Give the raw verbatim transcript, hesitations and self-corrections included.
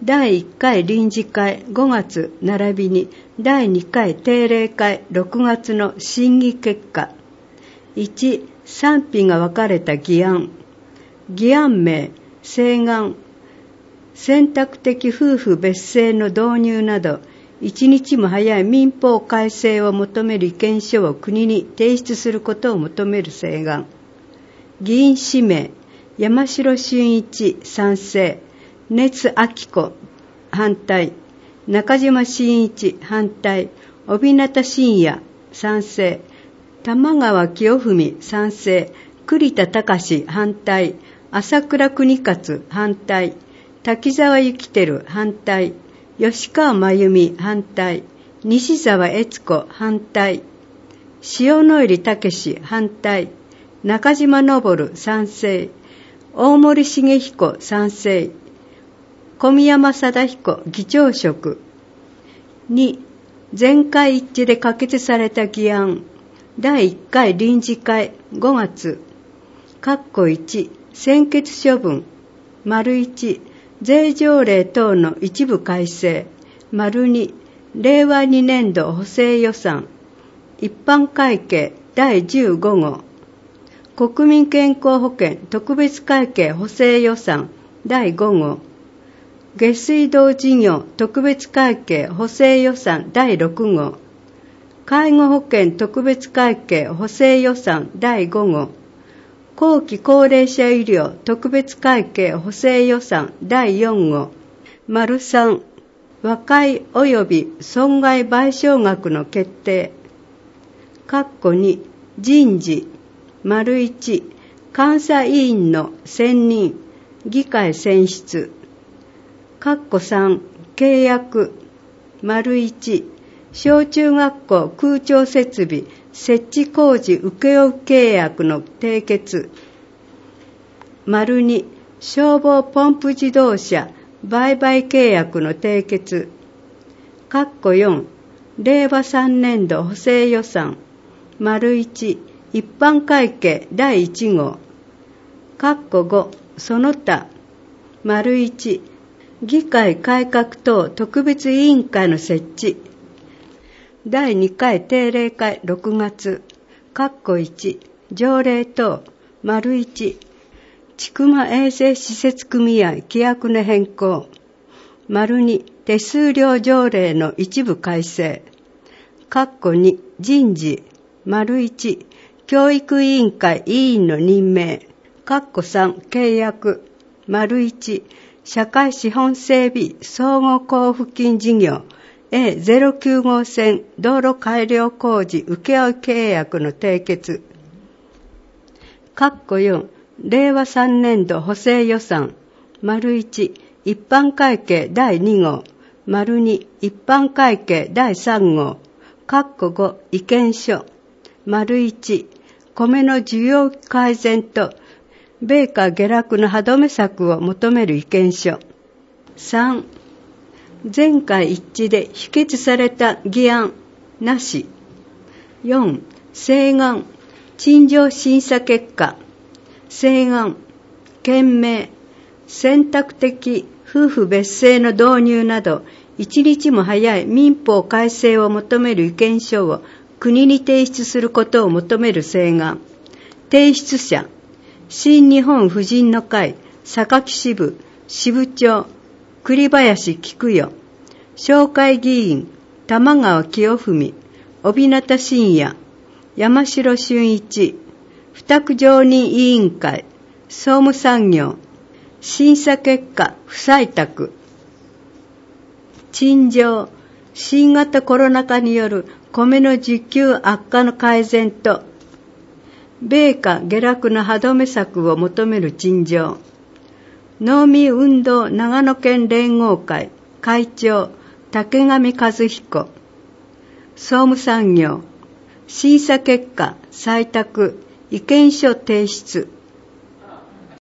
だいいっかい臨時会ごがつ並びにだいにかい定例会ろくがつの審議結果。いち、賛否が分かれた議案。議案名、請願、選択的夫婦別姓の導入など、一日も早い民法改正を求める意見書を国に提出することを求める請願。議員指名、山城俊一賛成、熱明子反対、中島真一反対、帯名信也賛成、玉川清文賛成、栗田隆反対、朝倉邦勝反対、滝沢幸輝反対、吉川真由美反対、西澤悦子反対、塩野入武反対、中島昇賛成、大森重彦賛成、小宮山貞彦議長職。に、全会一致で可決された議案。だいいっかい臨時会ごがつ。括弧いち、専決処分。丸いち、税条例等の一部改正。丸に、れいわにねんど補正予算。一般会計だいじゅうご号。国民健康保険特別会計補正予算だいご号。下水道事業特別会計補正予算だいろく号。介護保険特別会計補正予算だいご号。後期高齢者医療特別会計補正予算だいよん号。丸さん、和解及び損害賠償額の決定。括弧に、人事。丸いち、監査委員の選任、議会選出。括弧さん、契約。丸いち、小中学校空調設備設置工事請負契約の締結。丸に、消防ポンプ自動車売買契約の締結。括弧よん、れいわさんねんど補正予算。丸いち、一般会計だいいち号。括弧ご、その他。丸いち、議会改革等特別委員会の設置。だいにかい定例会ろくがつ。括弧いち、条例等。丸いち、千曲衛生施設組合規約の変更。丸に、手数料条例の一部改正。括弧に、人事。丸いち、教育委員会委員の任命。括弧さん、契約。丸いち、社会資本整備総合交付金事業 エーゼロきゅう 号線道路改良工事請負契約の締結。括弧よん、れいわさんねんど補正予算。丸いち、一般会計だいに号。丸に、一般会計だいさん号。括弧ご、意見書。丸いち、米の需要改善と米価下落の歯止め策を求める意見書。さん、全会一致で否決された議案なし。よん、請願陳情審査結果。請願件名選択的夫婦別姓の導入など一日も早い民法改正を求める意見書を国に提出することを求める請願。提出者、新日本婦人の会榊支部支部長栗林菊代。紹介議員玉川清文、帯名信也、山城俊一。付託常任委員会総務産業。審査結果不採択。陳情、新型コロナ禍による米の需給悪化の改善と米価下落の歯止め策を求める陳情。農民運動長野県連合会会長竹上和彦。総務産業、審査結果採択、意見書提出。